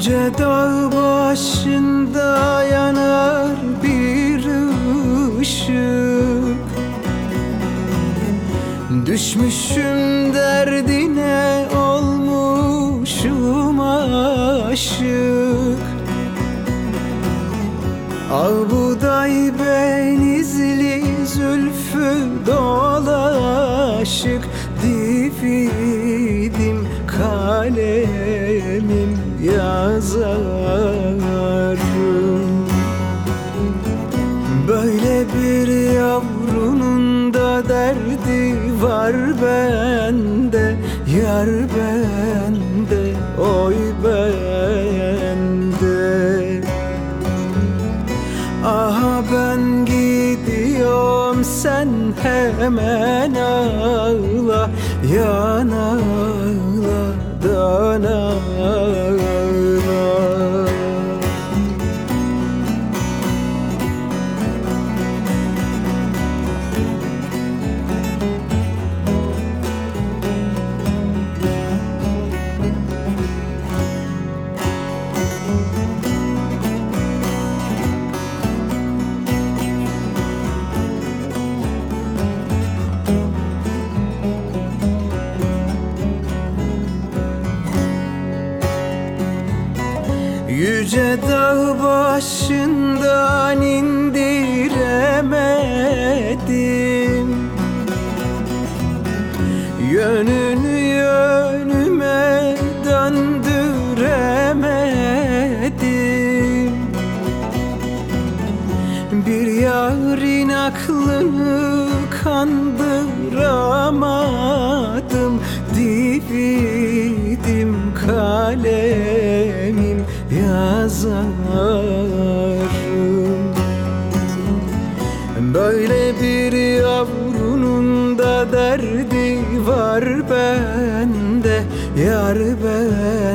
Yüce dağ başında yanar bir ışık. Düşmüşüm derdine, olmuşum aşık. Ağbuday benizli zülfü dolaşık. Dividim kalemim yazarım. Böyle bir yavrunun da derdi var bende, yar bende, oy bende. Aha ben gidiyorum, sen hemen ağla, yan ağla, dan ağla. Yüce dağ başından indiremedim. Yönünü yönüme döndüremedim. Bir yarın aklını kandıramadım. Dividim kalemim yazarım. Böyle bir yavrunun da derdi var bende, yar bende.